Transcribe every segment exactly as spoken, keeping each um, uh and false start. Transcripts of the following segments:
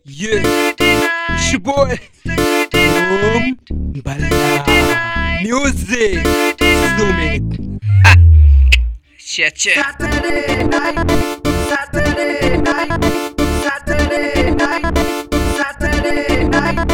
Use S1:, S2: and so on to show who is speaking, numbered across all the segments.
S1: Yeah, it's your boy Boom Balla Music Zoom Ah, shit shit
S2: Saturday night, Saturday night, Saturday night, Saturday night.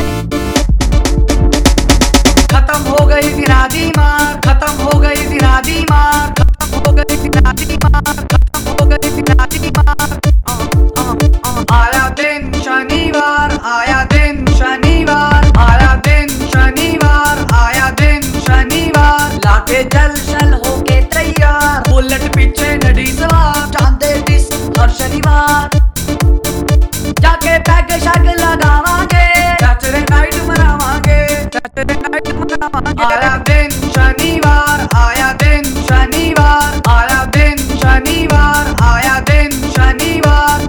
S2: खत्म हो गई दिनादी मार, खत्म हो गई दिनादी मार, खत्म हो गई दिनादी मार, खत्म हो गई दिनादी मार. आया दिन शनिवार, आया दिन शनिवार, आया दिन शनिवार, आया दिन शनिवार. लाके जल शल होके तैयार, बुलेट पीछे नडी सवार, चांदे डिस हर शनिवार. जाके पैग शग लगावांगे, सैटरडे नाइट मनावांगे, सैटरडे नाइट मनावांगे. आया दिन शनिवार, आया दिन शनिवार, आया दिन शनिवार, आया दिन शनिवार.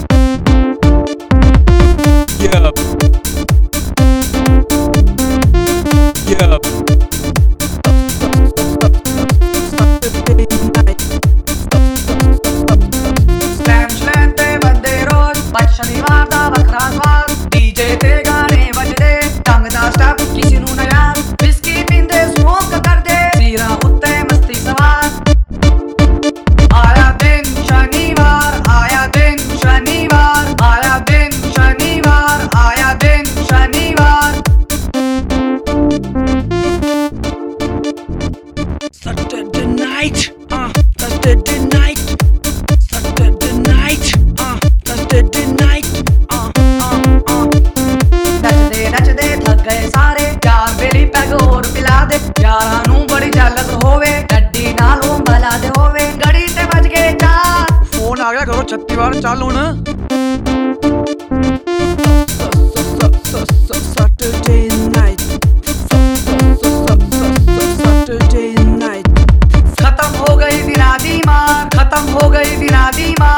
S1: Yeah Yeah
S2: स्लैम स्लैम ते बंदे रोज, पर शनिवार दा वखरा स्वाद. डीजे ते गाने बजदे, ढंग दा स्टैप किसी नू ना याद. विस्की पींदे स्मोक करदे, सीरा उत्ते मस्ती सवार. आया दिन शनिवार, आया दिन शनिवार, आया दिन शनिवार, आया दिन शनिवार.
S1: Saturday night uh Saturday night Saturday night uh Saturday night uh uh uh
S2: नचदे नचदे थक गए सारे, यार बेली पैग होर पिला दे. यारां नू बड़ी जलत होवे, गड्डी नालों भला दे होवे. गड़ी ते बज गए चार,
S3: फोन आ गया करो छत्ती बार चाल हूं.
S1: Saturday night Saturday night
S2: खत्म हो गई दिनादी मार, खत्म हो गई दिनादी मार.